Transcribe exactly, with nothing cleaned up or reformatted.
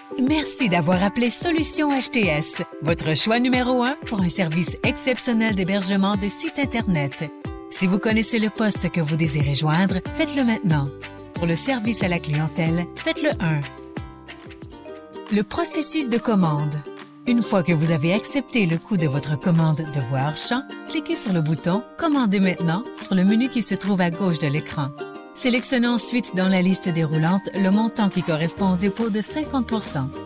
Merci d'avoir appelé Solutions H T S, votre choix numéro un pour un service exceptionnel d'hébergement de sites Internet. Si vous connaissez le poste que vous désirez joindre, faites-le maintenant. Pour le service à la clientèle, faites-le un. Le processus de commande. Une fois que vous avez accepté le coût de votre commande de voix hors champ, cliquez sur le bouton « Commandez maintenant » sur le menu qui se trouve à gauche de l'écran. Sélectionnez ensuite dans la liste déroulante le montant qui correspond au dépôt de cinquante pour cent.